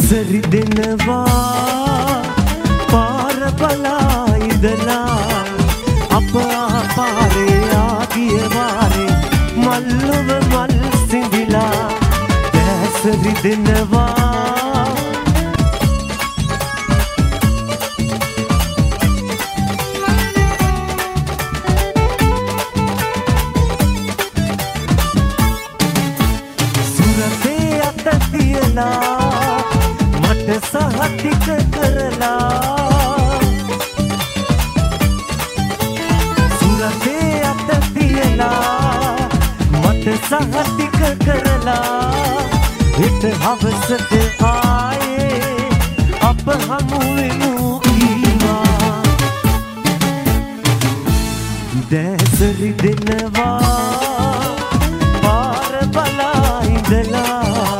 දැසරි දෙනවා පාර බලා ඉඳලා අප ආපාරේ ආගිය වාරේ මල්ලොව මල් සිඳිලා දැසරි දෙනවා මට සහතික කරලා සුරතේ අත තියලා මට සහතික කරලා හිත හවසට ආයේ අප හමු වෙමු කීවා දැසරි දෙනවා පාර බලා ඉඳලා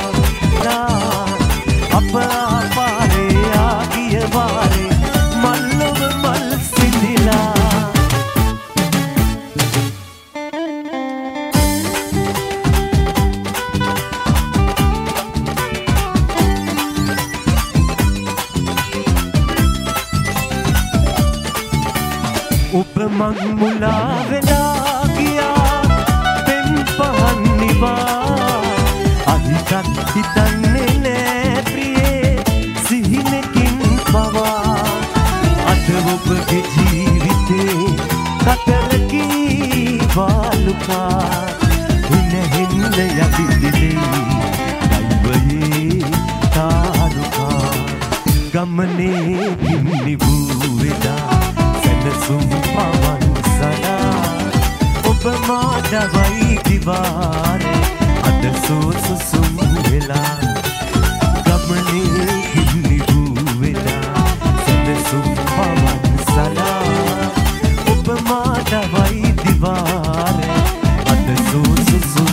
මං මුලා වෙලා ගියා පෙම් පහන් නිවා අහිතත් හිතන්නේ නෑ ප්‍රියේ සිහිනකින් පවා අද ඔබගේ ජීවිතේ කතරකී වාලුකා හිනෙහින්ද යතිදිලේ දෛවයේ තාරුකා ගමනේ නිවූ වෙලා සැනසුම් පවන් සලා ඔබ මාඩවයි දිවාරේ අද සෝසුසුම් වෙලා ගමනේ නිවූ වෙලා සැනසුම් පවන් සලා ඔබ මාඩවයි දිවාරේ අද සෝසුසුම්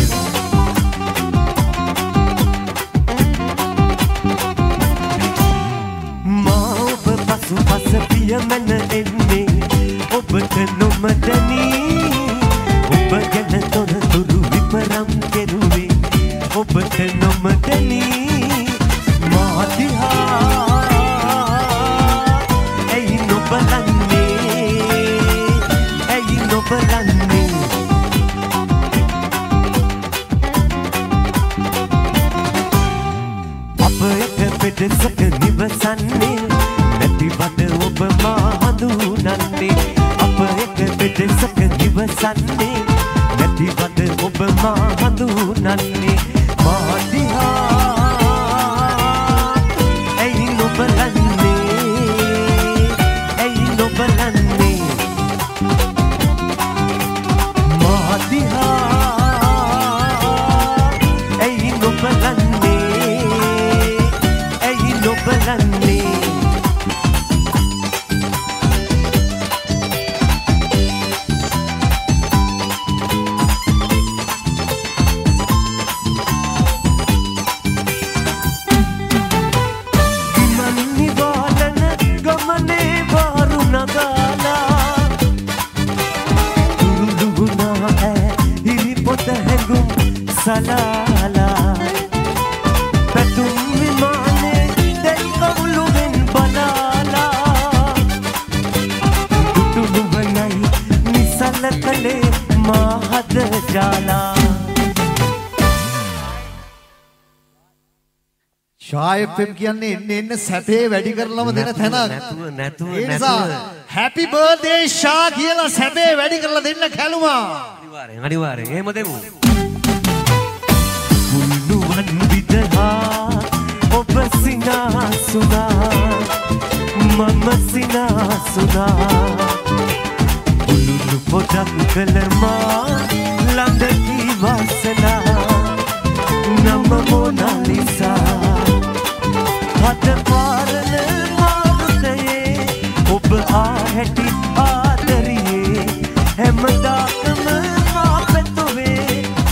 වෙලා මා ඔබ පසු පස පියමන එන්නේ ඔබට නොමදනී ඔබ ගැන තොරතුරු විපරම් කෙරුවේ ඔබට නොමදනී මා දිහා ඇයි නොබලන්නේ ඇයි නොබලන්නේ අප එක පෙදෙසක නිවසන්නේ නැතිවද ඔබ මා හඳුනන්නේ අප එක පෙදෙසක නිවසන්නේ නැතිවද ඔබ මා හඳුනන්නේ මා දිහා ඇයි නොබලන්නේ ඇයි නොබලන්නේ මා දිහා ඇයි නොබලන්නේ ඇයි නොබලන්නේ සලාලා පැතුම් විමානේ දැන් කවුළුවෙන් බලාලා දුටුළුවනයි නිසල කලේ මාහද ජාලා ශායප්පම් කියන්නේ එන්න සැපේ වැඩි කරලම දෙන තැනක් නැතුව හැපි බර්ත්ඩේ ෂා කියලා සැපේ වැඩි කරලා දෙන්න කැලුමා අනිවාර්යෙන් එහෙම දෙමු නුවන් විදහා ඔබ සිනාසුනා මම සිනාසුනා උළුළු පොඩක් කළමා ළඟකී වාසනා නම මොනාලිසා හද පාරන මාරුතයේ ඔබ ආහැටි ආදරියේ හැමදාකම මා පැතුවේ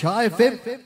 Shah FM